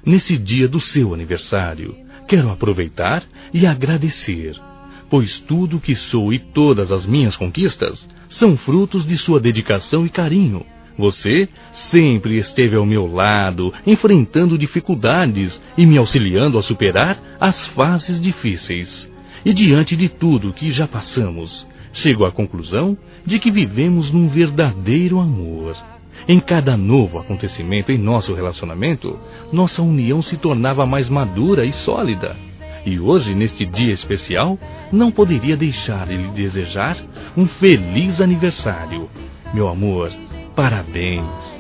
nesse dia do seu aniversário, quero aproveitar e agradecer, pois tudo que sou e todas as minhas conquistas são frutos de sua dedicação e carinho. Você sempre esteve ao meu lado, enfrentando dificuldades e me auxiliando a superar as fases difíceis. E diante de tudo que já passamos, chego à conclusão de que vivemos num verdadeiro amor. Em cada novo acontecimento em nosso relacionamento, nossa união se tornava mais madura e sólida. E hoje, neste dia especial, não poderia deixar de lhe desejar um feliz aniversário. Meu amor, parabéns!